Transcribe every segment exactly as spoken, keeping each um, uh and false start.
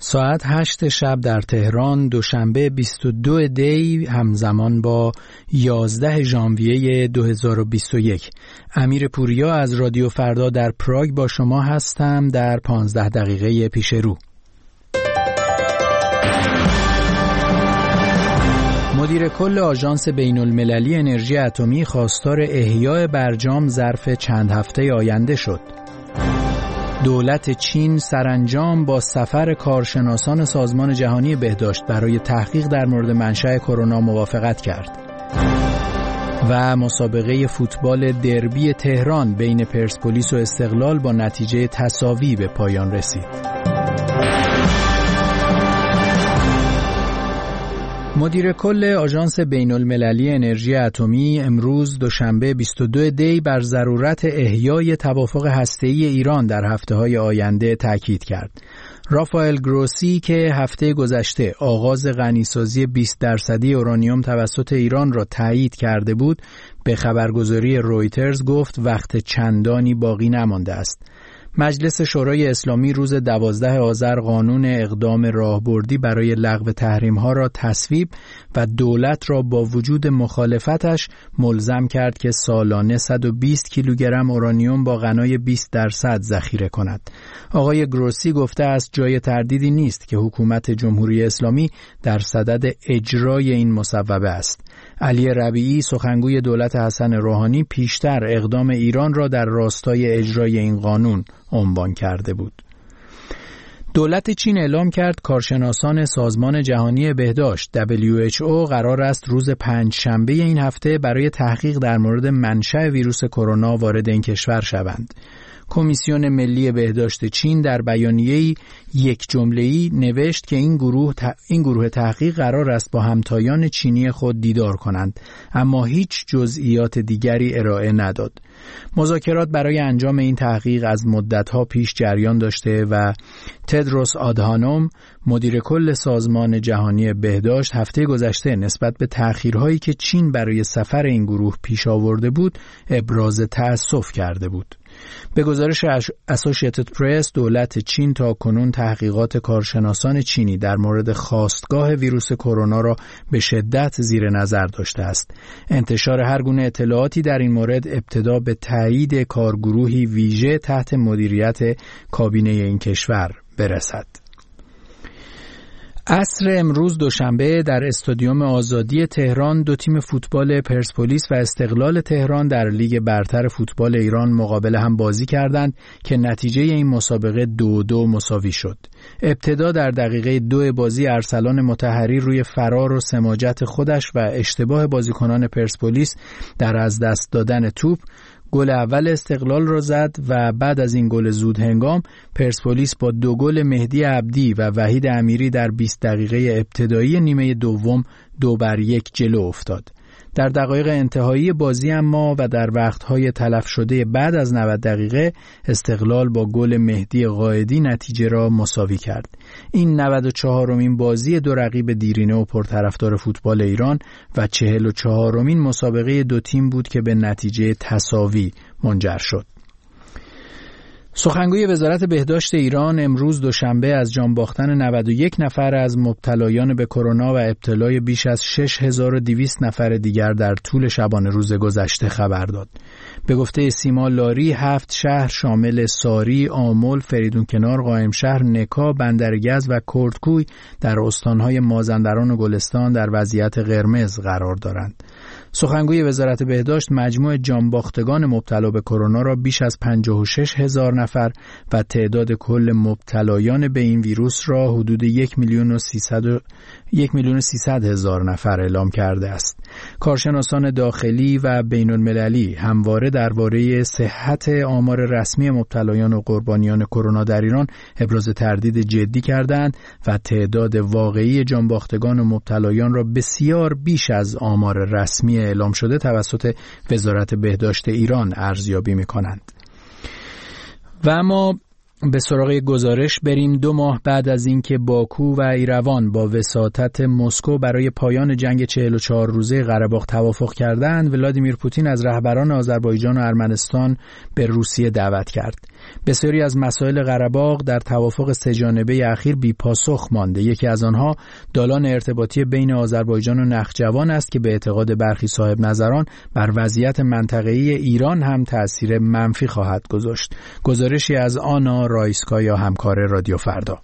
ساعت هشت شب در تهران، دوشنبه بیست و دو دی همزمان با یازده ژانویه دو هزار و بیست و یک. امیر پوریا از رادیو فردا در پراگ با شما هستم در پانزده دقیقه پیش رو. مدیر کل آژانس بین المللی انرژی اتمی خواستار احیاء برجام ظرف چند هفته آینده شد. دولت چین سرانجام با سفر کارشناسان سازمان جهانی بهداشت برای تحقیق در مورد منشأ کرونا موافقت کرد. و مسابقه فوتبال دربی تهران بین پرسپولیس و استقلال با نتیجه تساوی به پایان رسید. مدیر کل آژانس بین المللی انرژی اتمی امروز دوشنبه بیست و دو دی بر ضرورت احیای توافق هسته‌ای ایران در هفته‌های آینده تاکید کرد. رافائل گروسی که هفته گذشته آغاز غنیسازی بیست درصدی اورانیوم توسط ایران را تایید کرده بود، به خبرگزاری رویترز گفت وقت چندانی باقی نمانده است. مجلس شورای اسلامی روز دوازده آذر قانون اقدام راهبردی برای لغو تحریم‌ها را تصویب و دولت را با وجود مخالفتش ملزم کرد که سالانه صد و بیست کیلوگرم اورانیوم با غنای بیست درصد ذخیره کند. آقای گروسی گفته است جای تردیدی نیست که حکومت جمهوری اسلامی در صدد اجرای این مصوبه است. علی ربیعی سخنگوی دولت حسن روحانی پیشتر اقدام ایران را در راستای اجرای این قانون عنوان کرده بود. دولت چین اعلام کرد کارشناسان سازمان جهانی بهداشت دبلیو اچ او قرار است روز پنجشنبه این هفته برای تحقیق در مورد منشأ ویروس کرونا وارد این کشور شوند. کمیسیون ملی بهداشت چین در بیانیه‌ای یک جمله‌ای نوشت که این گروه ت... این گروه تحقیق قرار است با همتایان چینی خود دیدار کنند، اما هیچ جزئیات دیگری ارائه نداد. مذاکرات برای انجام این تحقیق از مدت‌ها پیش جریان داشته و تدروس آدهانوم مدیر کل سازمان جهانی بهداشت هفته گذشته نسبت به تأخیرهایی که چین برای سفر این گروه پیش آورده بود ابراز تأسف کرده بود. به گزارش اسوسییتد پرس، دولت چین تا کنون تحقیقات کارشناسان چینی در مورد خاستگاه ویروس کرونا را به شدت زیر نظر داشته است. انتشار هر گونه اطلاعاتی در این مورد ابتدا به تایید کارگروهی ویژه تحت مدیریت کابینه این کشور برسد. عصر امروز دوشنبه در استادیوم آزادی تهران دو تیم فوتبال پرسپولیس و استقلال تهران در لیگ برتر فوتبال ایران مقابل هم بازی کردند که نتیجه این مسابقه دو دو مساوی شد. ابتدا در دقیقه دو بازی ارسلان مطهری روی فرار و سماجت خودش و اشتباه بازیکنان پرسپولیس در از دست دادن توپ گل اول استقلال را زد و بعد از این گل زود هنگام پرسپولیس با دو گل مهدی عبدی و وحید امیری در بیست دقیقه ابتدایی نیمه دوم دو بر یک جلو افتاد. در دقایق انتهایی بازی اما و در وقتهای تلف شده بعد از نود دقیقه استقلال با گل مهدی قائدی نتیجه را مساوی کرد. این نود و چهارمین بازی دو رقیب دیرینه و پرطرفدار فوتبال ایران و چهل و چهارمین مسابقه دو تیم بود که به نتیجه تساوی منجر شد. سخنگوی وزارت بهداشت ایران امروز دوشنبه از جان باختن نود و یک نفر از مبتلایان به کرونا و ابتلای بیش از شش هزار و دویست نفر دیگر در طول شبانه روز گذشته خبر داد. به گفته سیما لاری، هفت شهر شامل ساری، آمل، فریدونکنار، قائمشهر، نکا، بندرگز و کردکوی در استانهای مازندران و گلستان در وضعیت قرمز قرار دارند. سخنگوی وزارت بهداشت مجموع جانباختگان مبتلا به کرونا را بیش از پنجاه و شش هزار نفر و تعداد کل مبتلایان به این ویروس را حدود یک میلیون و سیصد هزار نفر اعلام کرده است. کارشناسان داخلی و بین المللی همواره درباره صحت آمار رسمی مبتلایان و قربانیان کرونا در ایران ابراز تردید جدی کردند و تعداد واقعی جانباختگان و مبتلایان را بسیار بیش از آمار رسمی اعلام شده توسط وزارت بهداشت ایران ارزیابی می‌کنند. و اما به سراغ گزارش بریم. دو ماه بعد از اینکه باکو و ایروان با وساطت مسکو برای پایان جنگ چهل و چهار روزه قره باغ توافق کردند، ولادیمیر پوتین از رهبران آذربایجان و ارمنستان به روسیه دعوت کرد. بسیاری از مسائل قره‌باغ در توافق سه‌جانبه اخیر بی پاسخ مانده. یکی از آنها دالان ارتباطی بین آذربایجان و نخجوان است که به اعتقاد برخی صاحب نظران بر وضعیت منطقه‌ای ایران هم تأثیر منفی خواهد گذاشت. گزارشی از آنا رایسکایا، همکار رادیو فردا.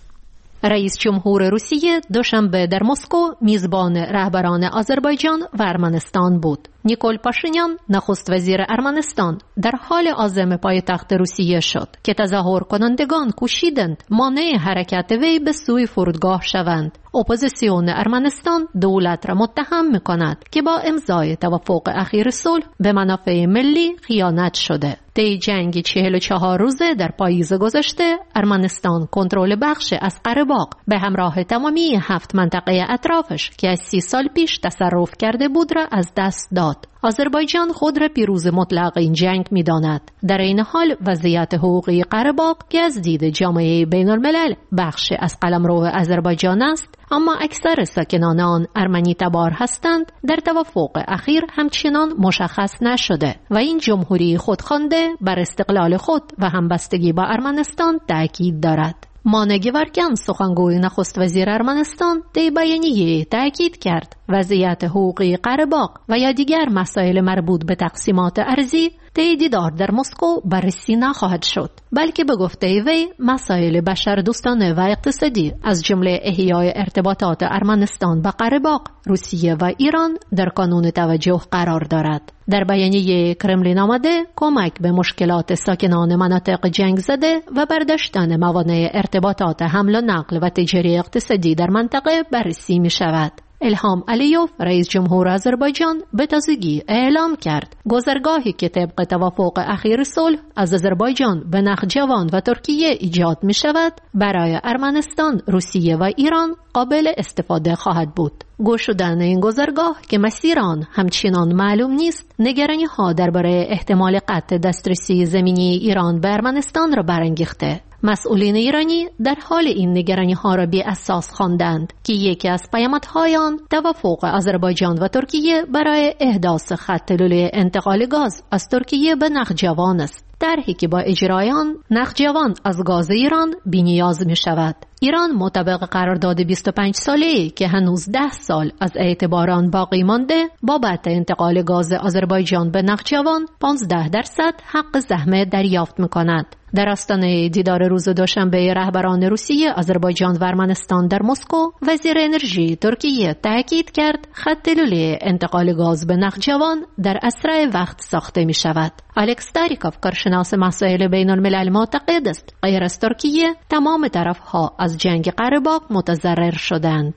رئیس جمهور روسیه دوشنبه در مسکو میزبان رهبران آذربایجان و ارمنستان بود. نیکول پاشینیان نخست وزیر ارمنستان در حال عازم پایتخت روسیه شد که تظاهر کنندگان کوشیدند مانع حرکت وی به سوی فرودگاه شوند. اپوزیسیون ارمنستان دولت را متهم می‌کند که با امضای توافق اخیر صلح به منافع ملی خیانت شده. طی جنگ چهل و چهار روزه در پاییز گذشته ارمنستان کنترل بخش از قره‌باغ به همراه تمامی هفت منطقه اطرافش که از سی سال پیش تصرف کرده بود را از دست داد. آذربایجان خود را پیروز مطلق این جنگ می‌داند. در این حال وضعیت حقوقی قره‌باغ که از دید جامعه بین‌الملل بخش از قلمرو آذربایجان است، اما اکثر ساکنان آن ارمنی تبار هستند، در توافق اخیر همچنان مشخص نشده و این جمهوری خودخوانده بر استقلال خود و همبستگی با ارمنستان تأکید دارد. مانه گیورکیان سخنگوی نخست وزیر ارمنستان در بیانیه تأکید کرد وضعیت حقوقی قره‌باغ و یا دیگر مسائل مربوط به تقسیمات ارضی طی دیدار در مسکو بررسی نخواهد شد، بلکه به گفته وی مسائل بشردوستانه و اقتصادی از جمله احیای ارتباطات ارمنستان با قره‌باغ، روسیه و ایران در کانون توجه قرار دارد. در بیانیه کرملین آمده کمک به مشکلات ساکنان مناطق جنگ زده و برداشتن موانع ارتباطات حمل و نقل و تجاری اقتصادی در منطقه بررسی می شود. الهام علیوف رئیس جمهور آذربایجان به تازگی اعلام کرد گذرگاهی که طبق توافق اخیر صلح از آذربایجان به نخجوان و ترکیه ایجاد می شود برای ارمنستان، روسیه و ایران قابل استفاده خواهد بود. گشودن این گذرگاه که مسیر آن همچنان معلوم نیست، نگرانی ها درباره احتمال قطع دسترسی زمینی ایران به ارمنستان را برانگیخته. مسئولین ایرانی در حال این نگرانی ها را بی اساس خواندند که یکی از پیامدهای آن توافق آذربایجان و ترکیه برای احداث خط لوله انتقال گاز از ترکیه به نخجوان است. طرحی که با اجرای آن نخجوان از گاز ایران بی‌نیاز می شود. ایران مطابق قرارداد بیست و پنج ساله‌ای که هنوز ده سال از اعتبار آن باقی مانده، بابت انتقال گاز آذربایجان به نخجوان پانزده درصد حق زحمه دریافت می‌کند. در آستانه دیدار روز دوشنبه رهبران روسیه، آذربایجان و ارمنستان در مسکو، وزیر انرژی ترکیه تاکید کرد خط لوله انتقال گاز به نخجوان در اسرع وقت ساخته می شود. الکس تاریکوف، کارشناس مسائل بین الملل، معتقد است غیر از ترکیه تمام طرفها از جنگ قره‌باغ متضرر شدند.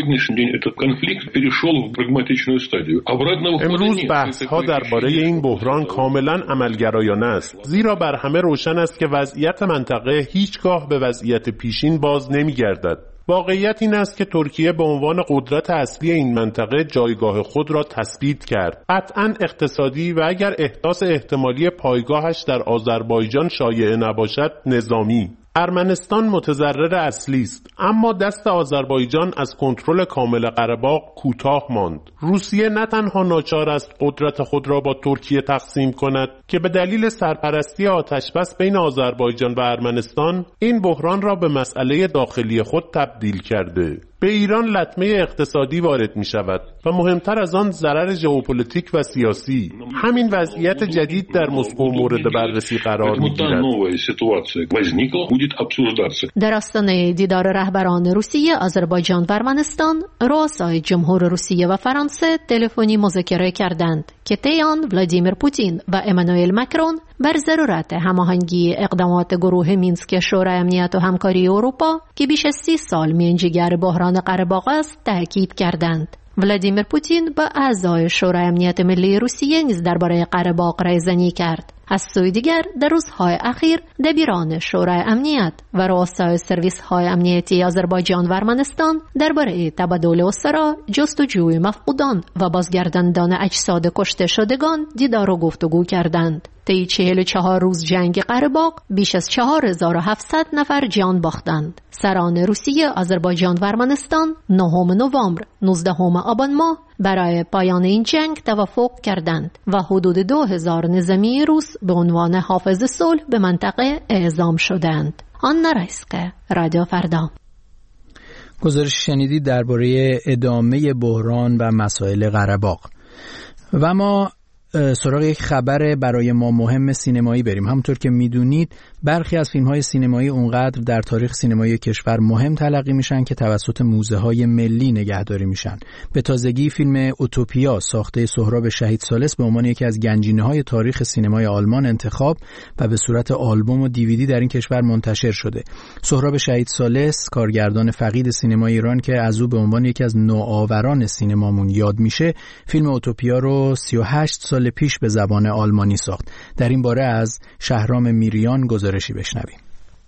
امروز بحث‌ها درباره این بحران کاملا عملگرایانه است، زیرا بر همه روشن است که وضعیت منطقه هیچگاه به وضعیت پیشین باز نمی‌گردد. واقعیت این است که ترکیه به عنوان قدرت اصلی این منطقه جایگاه خود را تثبیت کرد. قطعاً اقتصادی و اگر احداث احتمالی پایگاهش در آذربایجان شایع نباشد، نظامی. ارمنستان متضرر اصلی است، اما دست آذربایجان از کنترل کامل قره‌باغ کوتاه ماند. روسیه نه تنها ناچار است قدرت خود را با ترکیه تقسیم کند که به دلیل سرپرستی آتشبس بین آذربایجان و ارمنستان این بحران را به مسئله داخلی خود تبدیل کرده. به ایران لطمه اقتصادی وارد می شود و مهمتر از آن ضرر ژئوپلیتیک و سیاسی. همین وضعیت جدید در مسکو مورد بررسی قرار می گیرد. در آستانه دیدار رهبران روسیه، آذربایجان و ارمنستان، رؤسای جمهور روسیه و فرانسه تلفنی مذاکره کردند که طی آن ولادیمیر پوتین و امانوئل مکرون بر ضرورت هماهنگی اقدامات گروه مینسک شورای امنیت و همکاری اروپا که بیش از سی سال میانجیگر بحران قره‌باغ است تاکید کردند. ولادیمیر پوتین با اعضای شورای امنیت ملی روسیه نیز درباره قره‌باغ رایزنی کرد. از سوی دیگر در روزهای اخیر دبیران شورای امنیت و رؤسای سرویس‌های امنیتی آذربایجان و ارمنستان درباره تبادل اسرا، جستجوی مفقودان و بازگرداندن اجساد کشته شدگان دیدار و گفتگو کردند. طی چهل و چهار روز جنگ قره‌باغ بیش از چهار هزار و هفتصد نفر جان باختند. سران روسیه، آذربایجان و ارمنستان نهم نوامبر، نوزدهم آبان ماه برای پایان این جنگ توافق کردند و حدود دو هزار نظامی روس به عنوان حافظ صلح به منطقه اعزام شدند. آنا رایسکه، رادیو فردا. گزارش شنیدید درباره ادامه بحران و مسائل قره باغ. و ما سراغ یک خبر برای ما مهم سینمایی بریم. همونطور که میدونید برخی از فیلم‌های سینمایی اونقدر در تاریخ سینمایی کشور مهم تلقی میشن که توسط موزه‌های ملی نگهداری میشن. به تازگی فیلم اوتوپیا ساخته سهراب شهید ثالث به عنوان یکی از گنجینه‌های تاریخ سینمای آلمان انتخاب و به صورت آلبوم و دیویدی در این کشور منتشر شده. سهراب شهید ثالث کارگردان فقید سینمای ایران که از او به عنوان یکی از نوآوران سینمامون یاد میشه، فیلم اوتوپیا رو سی و هشت سال پیش به زبان آلمانی ساخت. در این باره از شهرام میریان گزارشی بشنویم.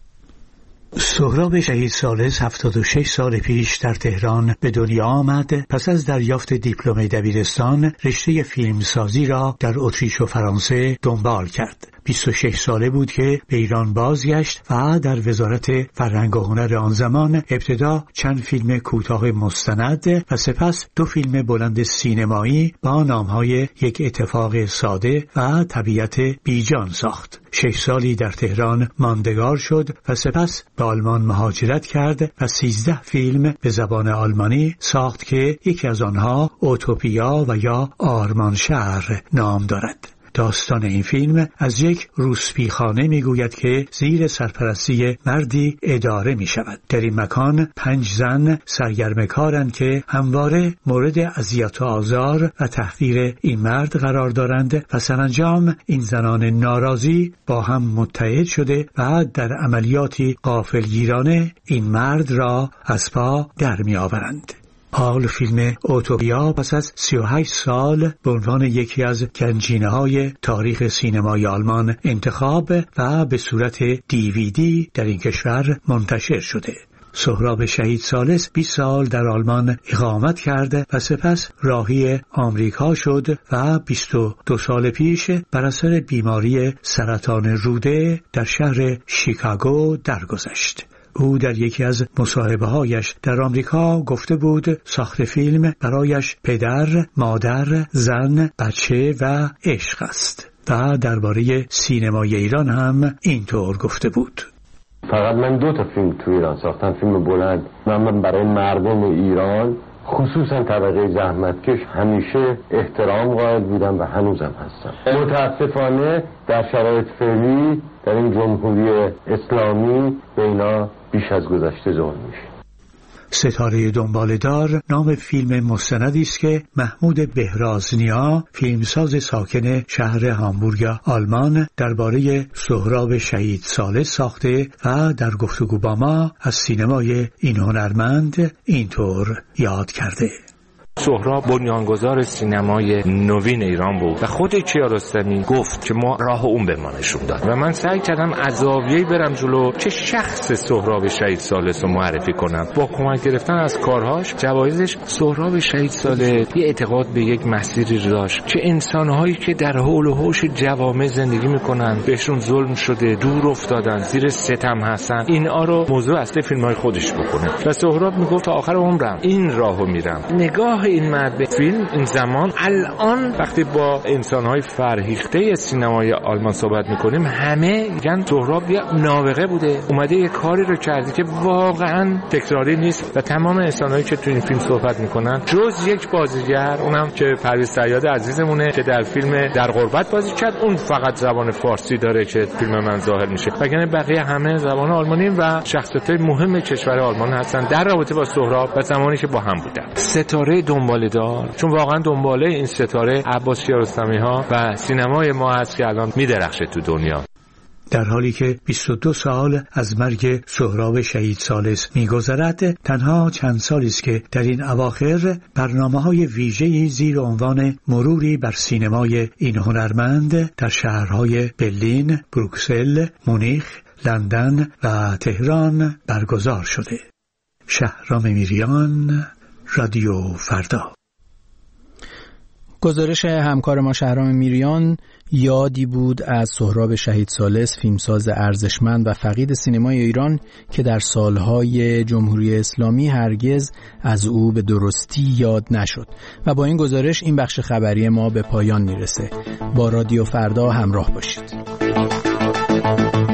سهراب شهید ثالث هفتاد و شش سال پیش در تهران به دنیا آمد. پس از دریافت دیپلم دبیرستان رشته فیلمسازی را در اتریش و فرانسه دنبال کرد. بیست و شش ساله بود که به ایران بازگشت و در وزارت فرهنگ و هنر آن زمان ابتدا چند فیلم کوتاه مستند و سپس دو فیلم بلند سینمایی با نامهای یک اتفاق ساده و طبیعت بیجان ساخت. شش سالی در تهران ماندگار شد و سپس به آلمان مهاجرت کرد و سیزده فیلم به زبان آلمانی ساخت که یکی از آنها اوتوپیا و یا آرمانشهر نام دارد. داستان این فیلم از یک روسپیخانه میگوید که زیر سرپرستی مردی اداره می شود. در این مکان پنج زن سرگرم کارند که همواره مورد اذیت و آزار و تحقیر این مرد قرار دارند و سرانجام این زنان ناراضی با هم متحد شده و در عملیاتی غافلگیرانه این مرد را از پا در می آورند. حال فیلم اوتوپیا پس از سی و هشت سال به عنوان یکی از گنجینه‌های تاریخ سینمای آلمان انتخاب و به صورت دیویدی در این کشور منتشر شده. سهراب شهید ثالث بیست سال در آلمان اقامت کرد و سپس راهی آمریکا شد و بیست و دو سال پیش بر اثر بیماری سرطان روده در شهر شیکاگو درگذشت. او در یکی از مصاحبه‌هایش در آمریکا گفته بود ساخت فیلم برایش پدر، مادر، زن، بچه و عشق است و درباره سینمای ایران هم اینطور گفته بود. فقط من دو تا فیلم تو ایران ساختم، فیلم بلند. من, من برای مردم ایران خصوصا طبقه زحمتکش همیشه احترام قائل بودم و هنوزم هستم. متاسفانه در شرایط فعلی در این جمهوری اسلامی به اینا بیش از گذشته ظلم میشه. ستاره دنباله‌دار نام فیلم مستندی است که محمود بهرازنیا، فیلمساز ساکن شهر هامبورگ آلمان، درباره سهراب شهید ثالث ساخته و در گفتگو با ما از سینمای این هنرمند اینطور یاد کرده. سهراب بنیانگذار سینمای نوین ایران بود و خود کیارستمی گفت که ما راه اون به ما نشون داد و من سعی کردم از زاویه‌ای برم جلو که شخص سهراب شهید ثالث رو معرفی کنم. با کمک گرفتن از کارهاش، جوایزش، سهراب شهید ثالث یه اعتقاد به یک مسیری داشت که انسان‌هایی که در حول و حوش جوامع زندگی می‌کنن، بهشون ظلم شده، دور افتادن، زیر ستم هستن، اینا رو موضوع اصلی فیلم‌های خودش بکنه. و سهراب میگفت تا آخر عمرم این راهو میرم. نگاه این مرد به فیلم این زمان الان وقتی با انسان‌های فرهیخته سینمای آلمان صحبت می‌کنیم همه میگن سهراب یه نابغه بوده، اومده یه کاری رو کرده که واقعاً تکراری نیست و تمام انسان‌هایی که تو این فیلم صحبت می‌کنن جز یک بازیگر، اونم که پرویز صیاد عزیزمونه که در فیلم در غربت بازی کرد، اون فقط زبان فارسی داره که فیلم من ظاهر میشه، وگرنه بقیه همه زبان آلمانی و شخصیت‌های مهم کشور آلمان هستن در رابطه با سهراب و زمانی که با هم بودن. ستاره دنباله دار، چون واقعا دنباله این ستاره عباس کیارستمی ها و سینمای ما هست که الان میدرخشه تو دنیا. در حالی که بیست و دو سال از مرگ سهراب شهید ثالث می‌گذرد، تنها چند سالی است که در این اواخر برنامه‌های ویژه‌ای زیر عنوان مروری بر سینمای این هنرمند در شهرهای برلین، بروکسل، مونیخ، لندن و تهران برگزار شده. شهرام میریان، رادیو فردا. گزارش همکار ما شهرام میریان یادی بود از سهراب شهید ثالث، فیلمساز ارزشمند و فقید سینمای ایران که در سالهای جمهوری اسلامی هرگز از او به درستی یاد نشد. و با این گزارش این بخش خبری ما به پایان میرسه. با رادیو فردا همراه باشید.